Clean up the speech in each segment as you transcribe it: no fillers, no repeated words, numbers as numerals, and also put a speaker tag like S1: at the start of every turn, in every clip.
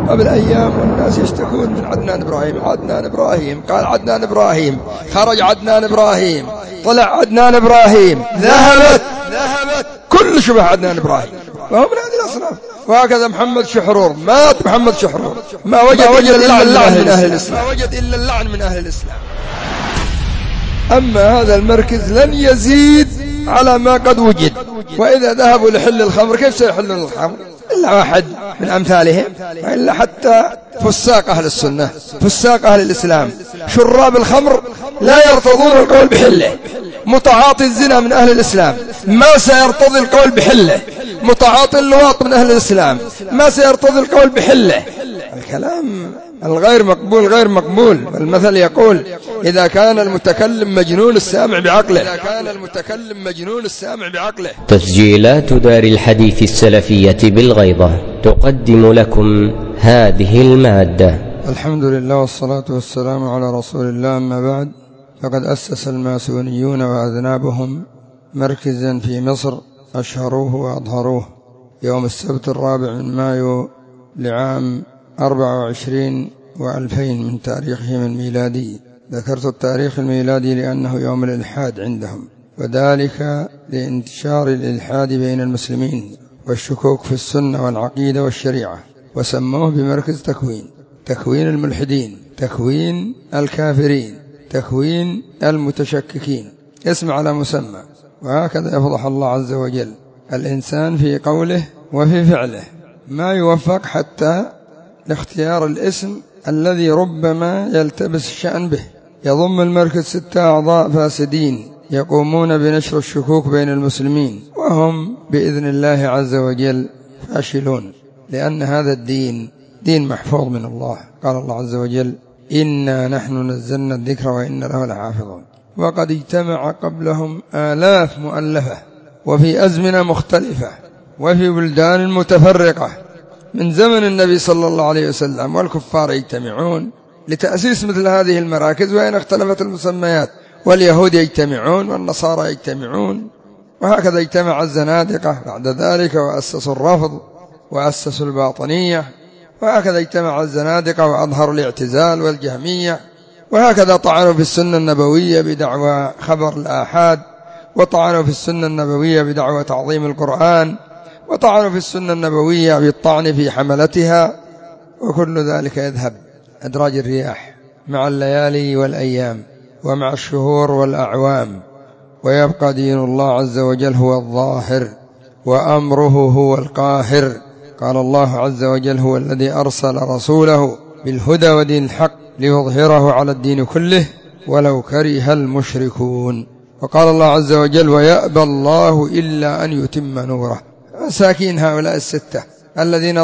S1: قبل أيام والناس يشتكون من عدنان إبراهيم. عدنان إبراهيم، قال عدنان إبراهيم، خرج عدنان إبراهيم، طلع عدنان إبراهيم، ذهبت كل شبه عدنان إبراهيم، وهو من هذه الأصناف. وهكذا محمد شحرور، مات محمد شحرور ما وجد إلا اللعن من أهل الإسلام، ما وجد إلا اللعن من أهل الإسلام. أما هذا المركز لن يزيد على ما قد وجد. وإذا ذهبوا لحل الخمر كيف سيحلون الخمر؟ إلا واحد من أمثالهم، إلا حتى فساق أهل السنة، فساق أهل الإسلام، شراب الخمر لا يرتضون القول بحله. متعاطي الزنا من أهل الإسلام ما سيرتضي القول بحله. متعاطي اللواط من أهل الإسلام ما سيرتضي القول بحله. الكلام الغير مقبول غير مقبول. المثل يقول: إذا كان المتكلم مجنون السامع بعقله. إذا كان المتكلم مجنون السامع بعقله.
S2: تسجيلات دار الحديث السلفية بالغيضة تقدم لكم هذه المادة.
S1: الحمد لله والصلاة والسلام على رسول الله. أما بعد، فقد أسس الماسونيون وأذنابهم مركزا في مصر أشهروه وأظهروه يوم السبت 4 مايو لعام 24 و2000 من تاريخهم الميلادي. ذكرت التاريخ الميلادي لأنه يوم الإلحاد عندهم، وذلك لانتشار الإلحاد بين المسلمين والشكوك في السنة والعقيدة والشريعة، وسموه بمركز تكوين الملحدين، تكوين الكافرين، تكوين المتشككين، اسم على مسمى. وهكذا يفضح الله عز وجل الإنسان في قوله وفي فعله، ما يوفق حتى لاختيار الاسم الذي ربما يلتبس الشأن به. يضم المركز 6 أعضاء فاسدين يقومون بنشر الشكوك بين المسلمين، وهم بإذن الله عز وجل فاشلون، لأن هذا الدين دين محفوظ من الله. قال الله عز وجل: إنا نحن نزلنا الذكر وإنا له لحافظون. وقد اجتمع قبلهم آلاف مؤلفة وفي أزمنة مختلفة وفي بلدان متفرقة من زمن النبي صلى الله عليه وسلم، والكفار يجتمعون لتأسيس مثل هذه المراكز وإن اختلفت المسميات، واليهود يجتمعون والنصارى يجتمعون، وهكذا اجتمع الزنادقة بعد ذلك وأسسوا الرفض وأسسوا الباطنية، وهكذا اجتمع الزنادقة وأظهروا الاعتزال والجهمية، وهكذا طعنوا في السنة النبوية بدعوى خبر الآحاد، وطعنوا في السنة النبوية بدعوى تعظيم القرآن، وطعنوا في السنة النبوية بالطعن في حملتها. وكل ذلك يذهب أدراج الرياح مع الليالي والأيام ومع الشهور والأعوام، ويبقى دين الله عز وجل هو الظاهر وأمره هو القاهر. قال الله عز وجل: هو الذي أرسل رسوله بالهدى ودين الحق ليظهره على الدين كله ولو كره المشركون. وقال الله عز وجل: ويأبى الله إلا أن يتم نوره. مساكين هؤلاء 6 الذين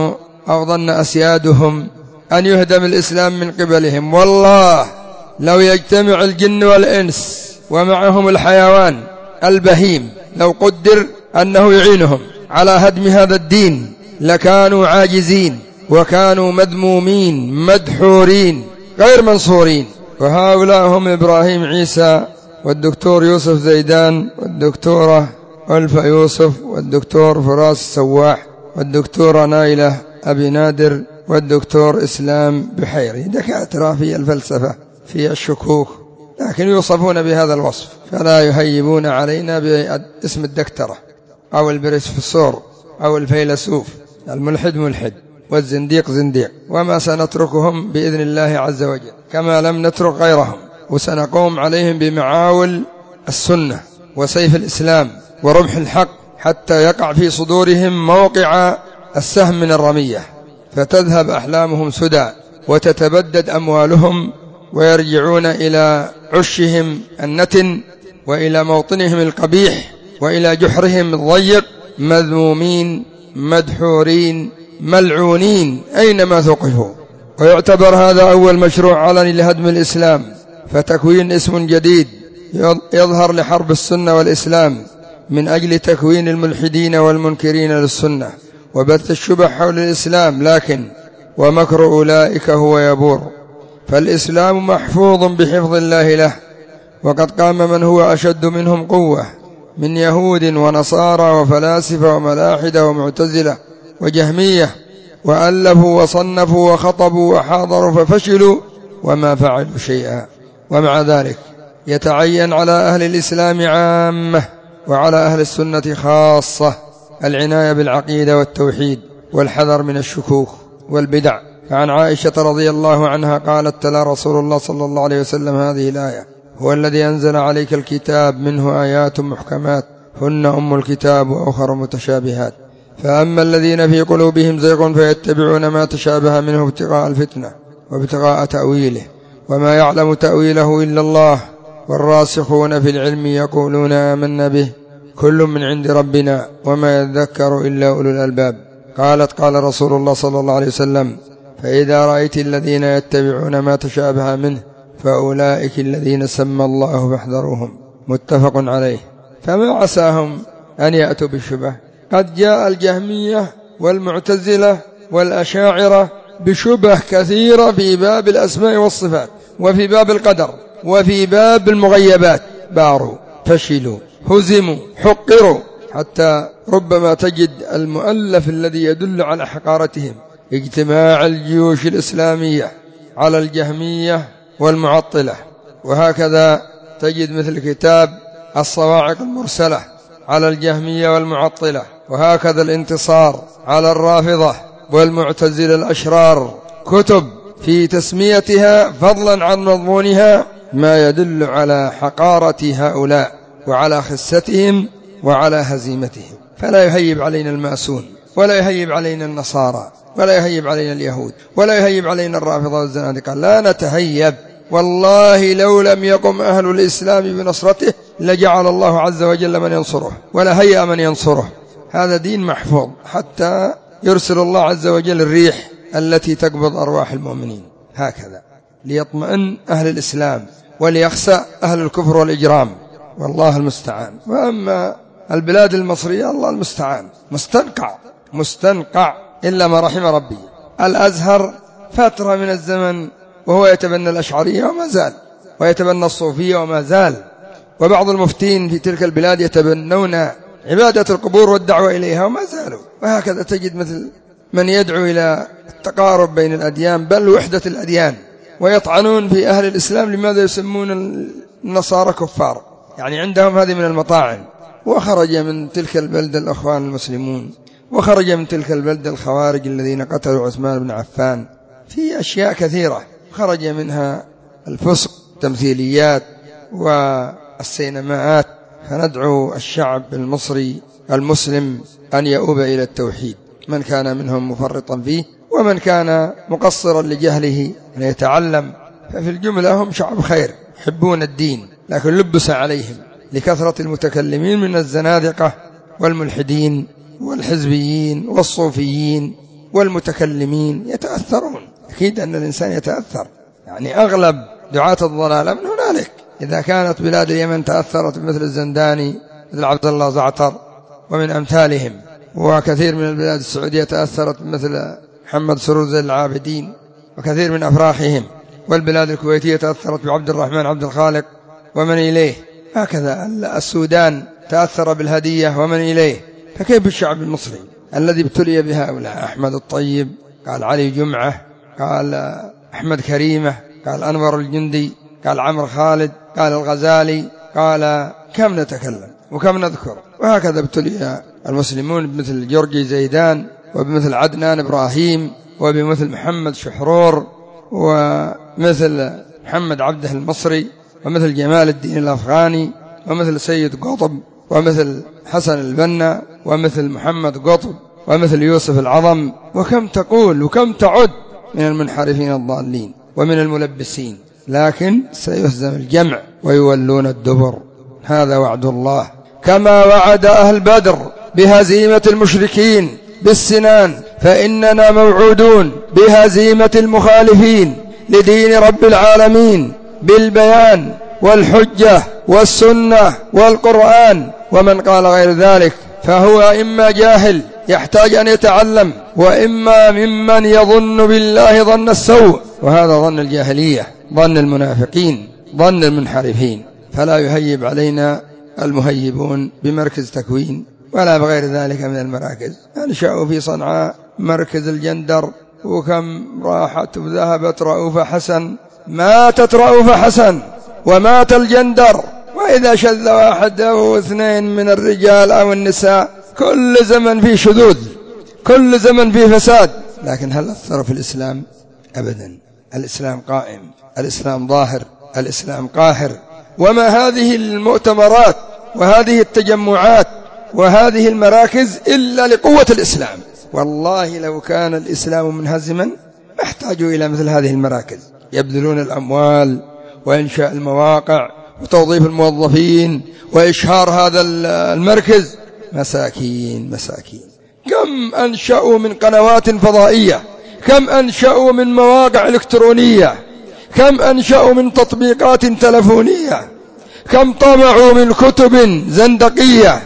S1: ظن أسيادهم أن يهدم الإسلام من قبلهم. والله لو يجتمع الجن والإنس ومعهم الحيوان البهيم، لو قدر أنه يعينهم على هدم هذا الدين لكانوا عاجزين، وكانوا مذمومين مدحورين غير منصورين. وهؤلاء هم إبراهيم عيسى، والدكتور يوسف زيدان، والدكتورة ألفة يوسف، والدكتور فراس السواح، والدكتورة نايلة أبي نادر، والدكتور إسلام بحيري. دكاترة في الفلسفة في الشكوك، لكن يوصفون بهذا الوصف، فلا يهيبون علينا باسم الدكترة أو البروفيسور أو الفيلسوف. الملحد ملحد والزنديق زنديق، وما سنتركهم بإذن الله عز وجل، كما لم نترك غيرهم، وسنقوم عليهم بمعاول السنة وسيف الإسلام ورمح الحق حتى يقع في صدورهم موقع السهم من الرمية، فتذهب أحلامهم سدى وتتبدد أموالهم، ويرجعون إلى عشهم النتن وإلى موطنهم القبيح وإلى جحرهم الضيق، مذمومين مدحورين ملعونين أينما ثقفوا. ويعتبر هذا أول مشروع علني لهدم الإسلام، فتكوين اسم جديد يظهر لحرب السنة والإسلام من أجل تكوين الملحدين والمنكرين للسنة وبث الشبه حول الإسلام، لكن ومكر أولئك هو يبور. فالإسلام محفوظ بحفظ الله له، وقد قام من هو أشد منهم قوة من يهود ونصارى وفلاسفة وملاحدة ومعتزلة وجهمية وألفوا وصنفوا وخطبوا وحاضروا ففشلوا وما فعلوا شيئا. ومع ذلك يتعين على أهل الإسلام عامة وعلى أهل السنة خاصة العناية بالعقيدة والتوحيد والحذر من الشكوك والبدع. فعن عائشة رضي الله عنها قالت: تلا رسول الله صلى الله عليه وسلم هذه الآية: هو الذي أنزل عليك الكتاب منه آيات محكمات هن أم الكتاب وأخر متشابهات، فأما الذين في قلوبهم زيغ فيتبعون ما تشابه منه ابتغاء الفتنة وابتغاء تأويله وما يعلم تأويله إلا الله والراسخون في العلم يقولون آمنا به كل من عند ربنا وما يذكر إلا أولو الألباب. قالت: قال رسول الله صلى الله عليه وسلم: فإذا رأيت الذين يتبعون ما تشابه منه فأولئك الذين سمى الله فاحذروهم. متفق عليه. فما عساهم أن يأتوا بالشبه؟ قد جاء الجهمية والمعتزلة والأشاعرة بشبه كثيرة في باب الأسماء والصفات وفي باب القدر وفي باب المغيبات، باروا، فشلوا، هزموا، حقروا، حتى ربما تجد المؤلف الذي يدل على حقارتهم اجتماع الجيوش الإسلامية على الجهمية والمعطلة، وهكذا تجد مثل كتاب الصواعق المرسلة على الجهمية والمعطلة، وهكذا الانتصار على الرافضة والمعتزلة الأشرار، كتب في تسميتها فضلا عن مضمونها ما يدل على حقارة هؤلاء وعلى خستهم وعلى هزيمتهم. فلا يهيب علينا المأسون ولا يهيب علينا النصارى ولا يهيب علينا اليهود ولا يهيب علينا الرافضة والزنادقة، لا نتهيب. والله لو لم يقم أهل الإسلام بنصرته لجعل الله عز وجل من ينصره ولا هيأ من ينصره. هذا دين محفوظ حتى يرسل الله عز وجل الريح التي تقبض أرواح المؤمنين، هكذا ليطمئن أهل الإسلام وليخسأ أهل الكفر والإجرام، والله المستعان. وأما البلاد المصرية الله المستعان، مستنقع إلا ما رحم ربي. الأزهر فترة من الزمن وهو يتبنى الأشعرية وما زال، ويتبنى الصوفية وما زال، وبعض المفتين في تلك البلاد يتبنون عبادة القبور والدعوة إليها وما زالوا. وهكذا تجد مثل من يدعو إلى التقارب بين الأديان بل وحدة الأديان، ويطعنون في أهل الإسلام. لماذا يسمون النصارى كفار؟ يعني عندهم هذه من المطاعن. وخرج من تلك البلدة الأخوان المسلمون، وخرج من تلك البلدة الخوارج الذين قتلوا عثمان بن عفان، في أشياء كثيرة خرج منها الفسق، التمثيليات والسينماءات. فندعو الشعب المصري المسلم أن يؤوب إلى التوحيد، من كان منهم مفرطا فيه ومن كان مقصرا لجهله أن يتعلم. ففي الجملة هم شعب خير يحبون الدين، لكن لبس عليهم لكثرة المتكلمين من الزنادقة والملحدين والحزبيين والصوفيين والمتكلمين يتأثرون. أكيد أن الإنسان يتأثر، يعني أغلب دعاة الضلالة من هنالك. إذا كانت بلاد اليمن تأثرت مثل الزنداني مثل عبد الله زعتر ومن أمثالهم، وكثير من البلاد السعودية تأثرت مثل محمد سرور زين العابدين وكثير من أفراحهم، والبلاد الكويتية تأثرت بعبد الرحمن عبد الخالق ومن إليه، هكذا السودان تأثر بالهدية ومن إليه. فكيف الشعب المصري الذي ابتلي بهؤلاء؟ أحمد الطيب، قال علي جمعة، قال أحمد كريمة، قال أنور الجندي، قال عمرو خالد، قال الغزالي، قال كم نتكلم وكم نذكر. وهكذا ابتلي المسلمون بمثل جورجي زيدان وبمثل عدنان إبراهيم وبمثل محمد شحرور ومثل محمد عبده المصري ومثل جمال الدين الأفغاني ومثل سيد قطب ومثل حسن البنا ومثل محمد قطب ومثل يوسف العظم، وكم تقول وكم تعد من المنحرفين الضالين ومن الملبسين. لكن سيهزم الجمع ويولون الدبر، هذا وعد الله. كما وعد أهل بدر بهزيمة المشركين بالسنان، فإننا موعودون بهزيمة المخالفين لدين رب العالمين بالبيان والحجة والسنة والقرآن. ومن قال غير ذلك فهو إما جاهل يحتاج أن يتعلم، وإما ممن يظن بالله ظن السوء، وهذا ظن الجاهلية، ظن المنافقين، ظن المنحرفين. فلا يهيب علينا المهيبون بمركز تكوين ولا بغير ذلك من المراكز. أنشأوا في صنعاء مركز الجندر، وكم راحت وذهبت رؤوف حسن، ماتت رؤوف حسن ومات الجندر. وإذا شذ واحد أو اثنين من الرجال أو النساء كل زمن فيه شذوذ، كل زمن فيه فساد. لكن هل أثر في الإسلام؟ أبدا. الإسلام قائم، الإسلام ظاهر، الإسلام قاهر. وما هذه المؤتمرات وهذه التجمعات وهذه المراكز إلا لقوة الإسلام. والله لو كان الإسلام منهزما ما احتاجوا إلى مثل هذه المراكز، يبذلون الأموال وإنشاء المواقع وتوظيف الموظفين وإشهار هذا المركز. مساكين مساكين. كم أنشأوا من قنوات فضائية، كم أنشأوا من مواقع إلكترونية، كم أنشأوا من تطبيقات تلفونية، كم طبعوا من كتب زندقية،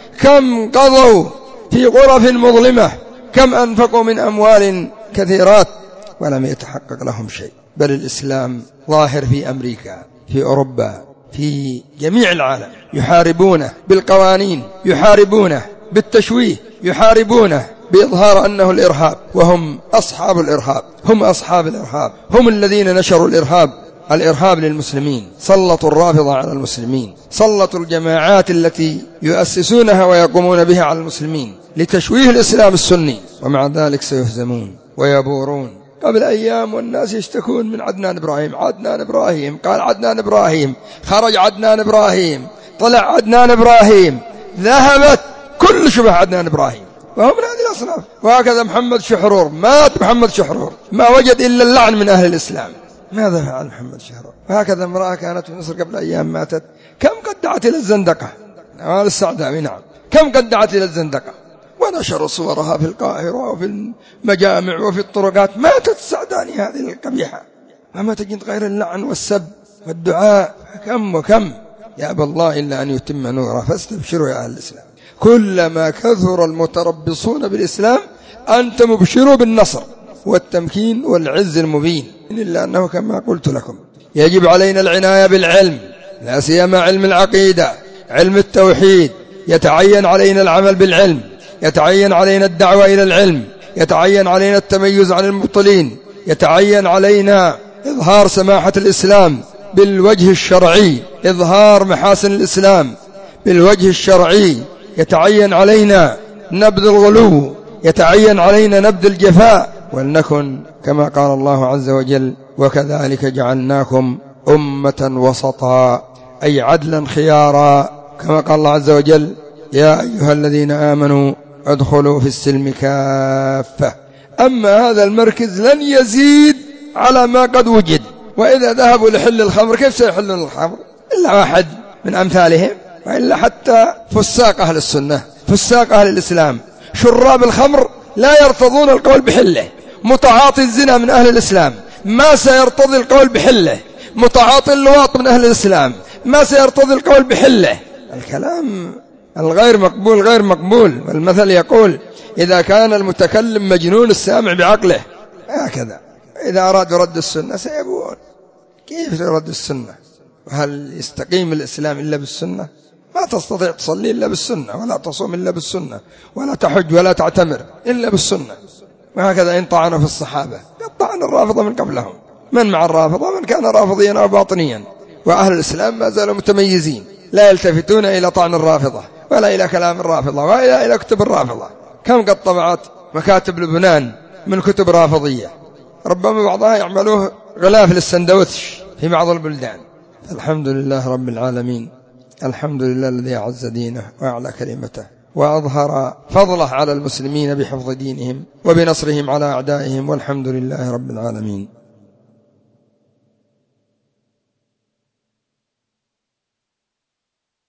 S1: كم قضوا في غرف مظلمة، كم أنفقوا من أموال كثيرات ولم يتحقق لهم شيء. بل الإسلام ظاهر في أمريكا، في أوروبا، في جميع العالم، يحاربونه بالقوانين، يحاربونه بالتشويه، يحاربونه بإظهار أنه الإرهاب، وهم أصحاب الإرهاب، هم أصحاب الإرهاب، هم الذين نشروا الإرهاب للمسلمين. سلطوا الرافضة على المسلمين، سلطوا الجماعات التي يؤسسونها ويقومون بها على المسلمين لتشويه الإسلام السني، ومع ذلك سيهزمون ويبورون. قبل أيام والناس يشتكون من عدنان إبراهيم، عدنان إبراهيم، قال عدنان إبراهيم، خرج عدنان إبراهيم، طلع عدنان إبراهيم، ذهبت كل شبه عدنان إبراهيم، وهم من هذه الأصناف. وهكذا محمد شحرور، مات محمد شحرور ما وجد إلا اللعن من أهل الإسلام. ماذا فعل محمد شحرور؟ وهكذا امرأة كانت في مصر قبل أيام ماتت، كم قد دعت إلى الزندقة، نوال السعداوي، نعم، كم قد دعت إلى الزندقة، ونشروا صورها في القاهرة وفي المجامع وفي الطرقات. ماتت السعداني هذه القبيحة، وما تجد غير اللعن والسب والدعاء. كم وكم. يأبى الله إلا أن يتم نوره، فاستبشروا يا أهل الإسلام. كلما كثر المتربصون بالإسلام أنتم مبشروا بالنصر والتمكين والعز المبين. إلا أنه كما قلت لكم يجب علينا العناية بالعلم، لا سيما علم العقيدة، علم التوحيد. يتعين علينا العمل بالعلم، يتعين علينا الدعوة إلى العلم، يتعين علينا التميز عن المبطلين، يتعين علينا إظهار سماحة الإسلام بالوجه الشرعي، إظهار محاسن الإسلام بالوجه الشرعي. يتعين علينا نبذ الغلو، يتعين علينا نبذ الجفاء. ولنكن كما قال الله عز وجل: وكذلك جعلناكم أمة وسطا، أي عدلا خيارا، كما قال الله عز وجل: يا أيها الذين آمنوا ادخلوا في السلم كافة. أما هذا المركز لن يزيد على ما قد وجد. وإذا ذهبوا لحل الخمر كيف سيحلون الخمر؟ إلا واحد من أمثالهم، وإلا حتى فساق أهل السنة، فساق أهل الإسلام، شراب الخمر لا يرتضون القول بحله. متعاطي الزنا من أهل الإسلام ما سيرتضي القول بحله. متعاطي اللواط من أهل الإسلام ما سيرتضي القول بحله. الكلام الغير مقبول غير مقبول. والمثل يقول: إذا كان المتكلم مجنون السامع بعقله. هكذا إذا أرادوا رد السنة سيبون. كيف ترد السنة؟ وهل يستقيم الإسلام إلا بالسنة؟ ما تستطيع تصلي إلا بالسنة، ولا تصوم إلا بالسنة، ولا تحج ولا تعتمر إلا بالسنة. وهكذا إن طعنوا في الصحابة قد طعن الرافضة من قبلهم، من مع الرافضة من كان رافضيا أو باطنيا. وأهل الإسلام ما زالوا متميزين، لا يلتفتون إلى طعن الرافضة ولا إلى كلام الرافضة ولا إلى كتب الرافضة. كم قد طبعت مكاتب لبنان من كتب رافضية، ربما بعضها يعملوه غلاف للسندوتش في بعض البلدان. الحمد لله رب العالمين، الحمد لله الذي أعز دينه وأعلى كلمته وأظهر فضله على المسلمين بحفظ دينهم وبنصرهم على أعدائهم، والحمد لله رب العالمين.